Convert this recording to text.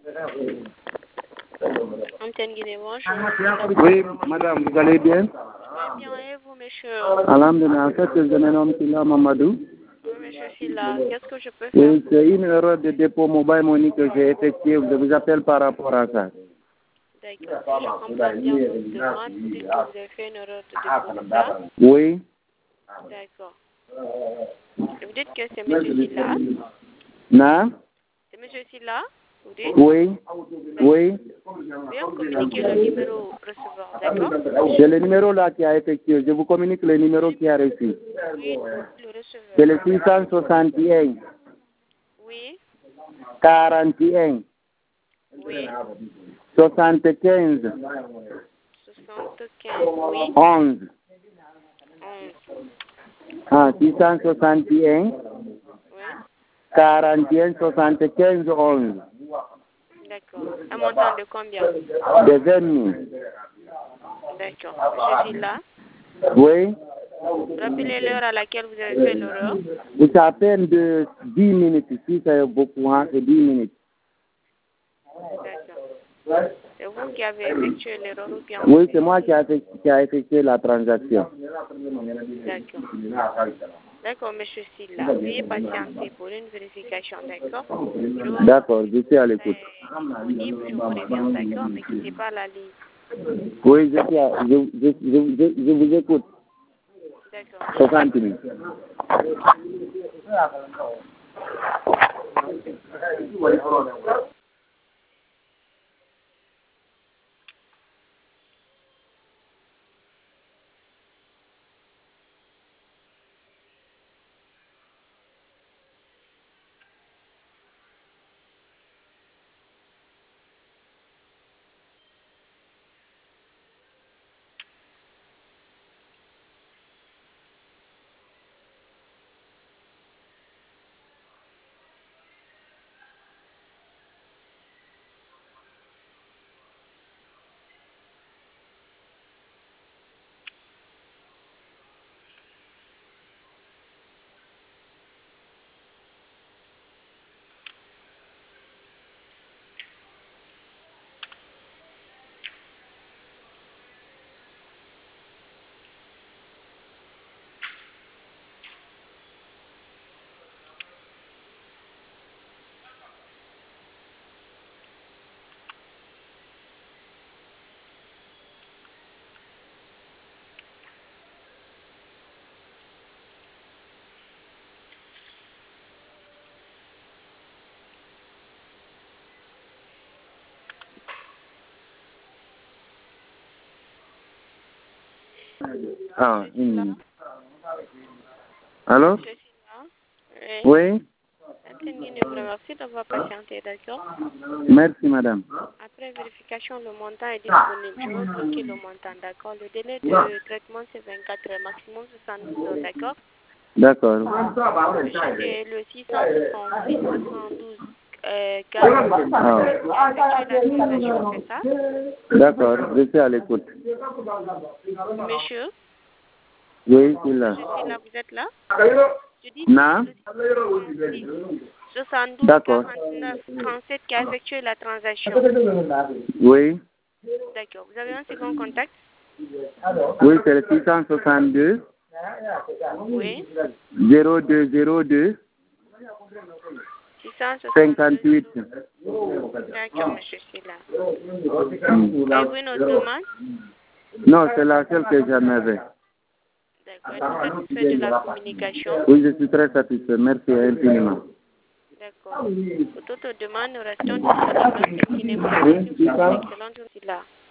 Antenne Guinée, bonjour. Oui, madame, vous allez bien? Très bien, et vous, monsieur? Alhamdulillah, en fait, je me nomme Silla Mamadou. Oui, monsieur Silla, qu'est-ce que je peux faire? Oui, c'est une erreur de dépôt mobile money que j'ai effectuée. Je vous appelle par rapport à ça. D'accord, si je comprends bien votre demande, vous dites que vous avez fait une erreur de dépôt, c'est ça? Oui. D'accord. Et vous dites que c'est monsieur Silla? Non? C'est monsieur Silla? Vous dites? Oui. Oui. Veuillez me communiquer le numéro receveur, d'accord? C'est le numéro là qui a effectué. Je vous communique le numéro qui a reçu. Oui, le receveur. C'est le 661 Oui, 41 oui. 75 75, oui. 11. 11. Ah, 661 Oui, 41 75 11. d'accord. Un montant de combien? De 20 000. D'accord. Monsieur Silla, Oui. rappelez l'heure à laquelle vous avez fait l'erreur. C'est à peine de 10 minutes. Si c'est beaucoup, hein, c'est 10 minutes. D'accord. C'est vous qui avez effectué l'erreur ou bien? Oui, c'est moi qui a effectué la transaction. D'accord. D'accord, monsieur Silla. Veuillez patienter pour une vérification, d'accord? D'accord, je suis à l'écoute. Disponible, je vous reviens, d'accord? Ne quittez pas la ligne. Oui, je vous écoute. D'accord. 60 minutes. Ah, une minute. Allô? Monsieur Silla? Oui? Antenne Guinée vous remercie d'avoir patienté, d'accord? Merci, madame. Après vérification, le montant est disponible. Je vais bloquer le montant, d'accord? Le délai de traitement, c'est 24 heures, maximum 72 heures, d'accord? D'accord. Monsieur, c'est le 666 72 40. Ah. Effectuer la transaction, c'est ça? D'accord, je suis à l'écoute. Monsieur? Oui, c'est là. Monsieur Silla, vous êtes là? Je dis Non? 72 D'accord. 49 37 qui a effectué la transaction. Oui. D'accord. Vous avez un second contact? Oui, c'est le 662 Oui. 0202 58. D'accord, monsieur Silla. Avez-vous une autre demande? Non, c'est la seule que j'en avais. D'accord. Êtes-vous satisfait de la communication? Oui, je suis très satisfait. Merci infiniment. D'accord. Pour toute demande, nous restons disponibles. Excellente journée, Silla.